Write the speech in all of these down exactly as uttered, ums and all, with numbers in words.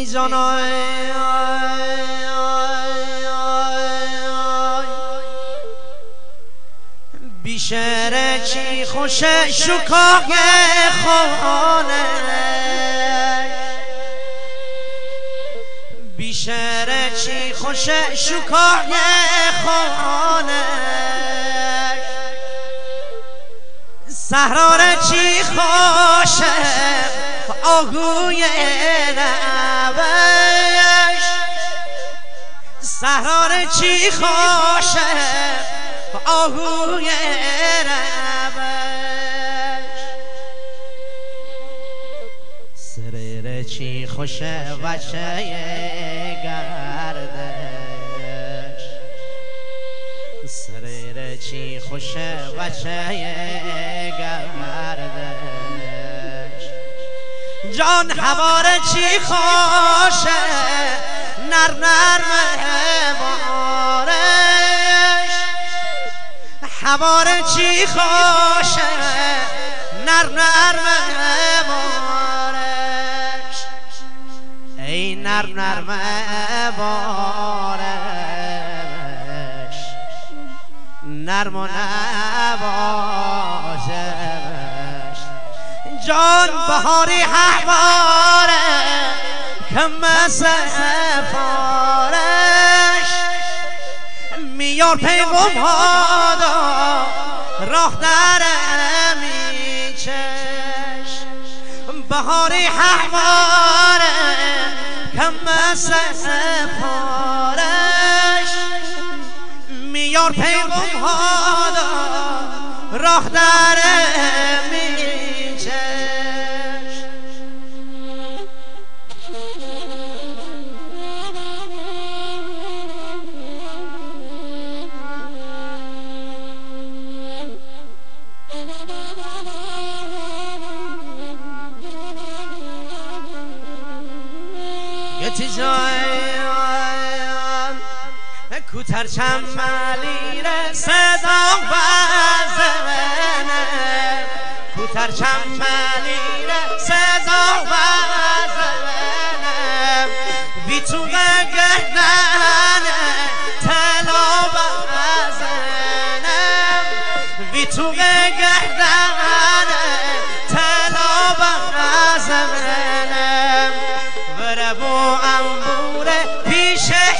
ای جانای بیشتر چی خوشه شکاق خانه بیشتر چی خوشه شکاق خانه سهرار چی خوشه آهوی نبش سهرار چی خوشه آهوی نبش سریر چی خوشه وچه گردش سریر چی خوشه وچه گردش جان هوار چی خوشه نر نرم بارش هوار چی خوشه نر نرم بارش ای نر نرم بارش نرم و نباشش جان بهاری هواره کم سفارش میار پیغم ها دا راه در میچش بهاری هواره کم سفارش میار پیغم ها دا راه در میچش کوتر چملی صدا بزنه کوتر چملی صدا بزنه بی تو گردن طلا بزنه بی تو گردن طلا بزنه بره بو انبوره پیشه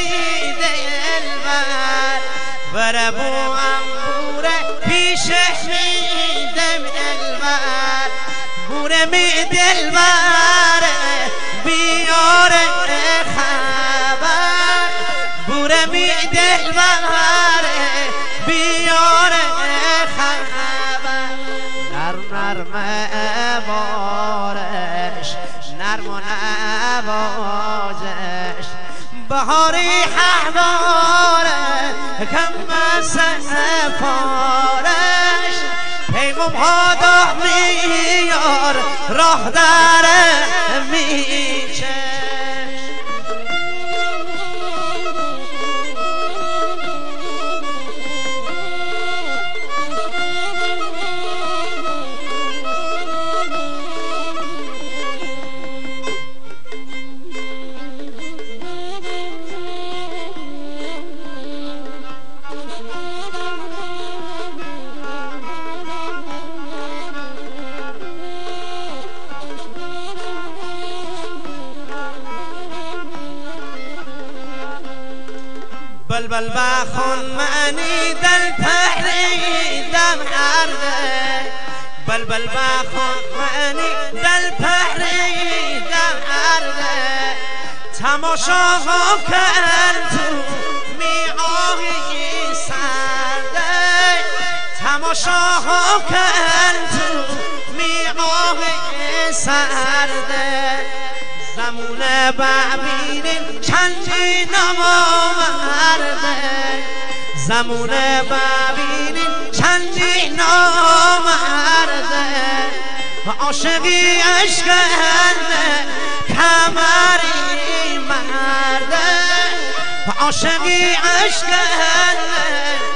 بره بو انبوره پیشه می دلبر بوره می دلبره بیاره خبر بوره می دلبره بیاره خبر نرم نرم بارش نرم و نوازش بهاری هواره کم سفارش پیغم ها دا میار راه در میچش بلبل بخون معنی دل پریدم عرده بلبل بخون معنی دل پریدم عرده تماشا کن تو می آهی سرده تماشا کن تو می آهی سرده زمون ببینین چندی نامرده زمون ببینین چندی نامرده عاشقی عشقنده کمری مرده عاشقی عشقنده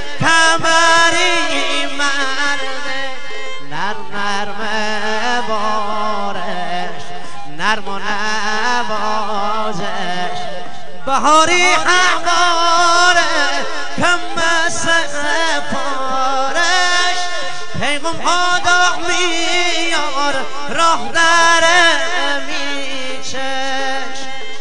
کمری مرده نرم نرم بارش نرم و نوازش بهاری همواره کم سفارش پیغم ها داغ میار راه در میچش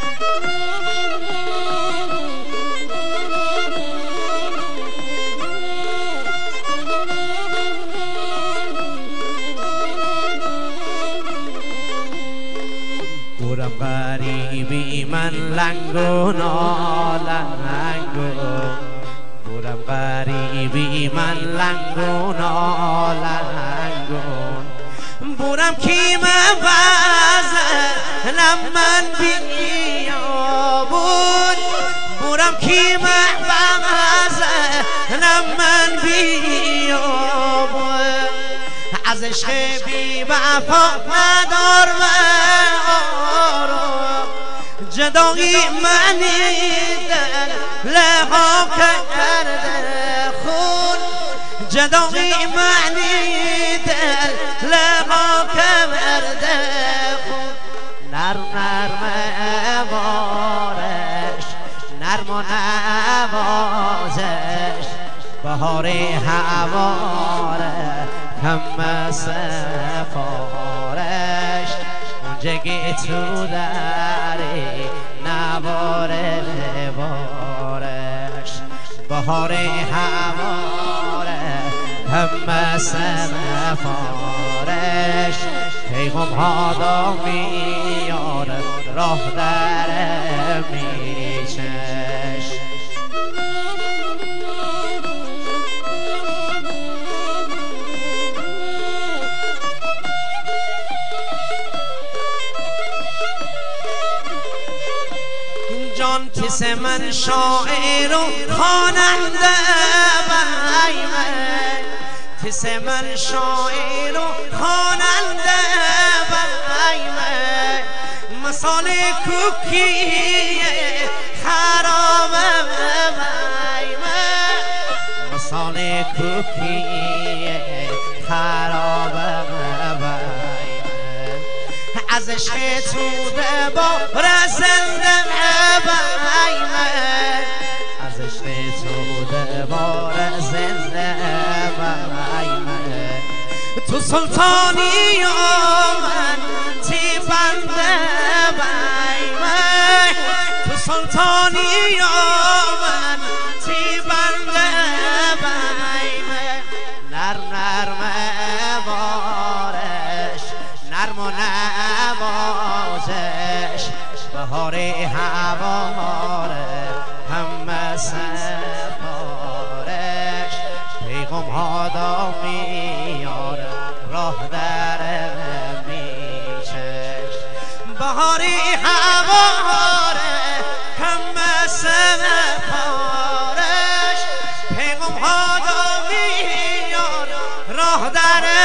بودم غریبی من لنگو نالنگو بودم غریبی من لنگو نالنگو بودم کیم وزن من بیابون بودم کیم وزن من بیابون از عشق بی وفا ندار جدایی منی دل لها کرده خون جدایی منی دل لها کرده خون نرم نرم بارش نرم و نوازش بهار هواره کم سفارش اونجا که تو داری نواره بارش بهار هواره کم سفارش پیغم ها دا میاره راه در میچش جان تیس من شاعر و خواننده بایمه تیس من شاعر و خواننده بایمه مثال کوکی خراب بایمه مثال کوکی خراب از عشق تو دبار زنده بایمه از عشق تو دبار زنده بایمه تو سلطانی و من تی بنده بایمه تو سلطانی و من تی بنده بایمه نرم نرم بارش نرم و نوازش بهار هواره همه سفارش پیغم ها دا میاره راه در میچش بهار هواره همه سفارش پیغم ها دا میاره راه در